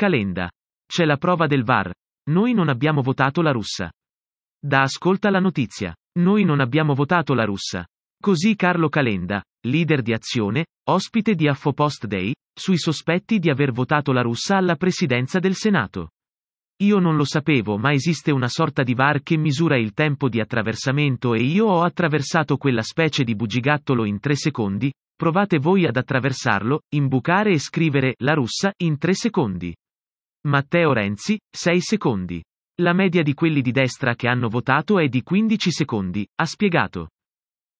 Calenda. C'è la prova del VAR. Noi non abbiamo votato la russa. Da ascolta la notizia. Noi non abbiamo votato la russa. Così Carlo Calenda, leader di Azione, ospite di Affopost Day, sui sospetti di aver votato la russa alla presidenza del Senato. Io non lo sapevo, ma esiste una sorta di VAR che misura il tempo di attraversamento e io ho attraversato quella specie di bugigattolo in 3 secondi, provate voi ad attraversarlo, imbucare e scrivere la russa in 3 secondi. Matteo Renzi, 6 secondi. La media di quelli di destra che hanno votato è di 15 secondi, ha spiegato.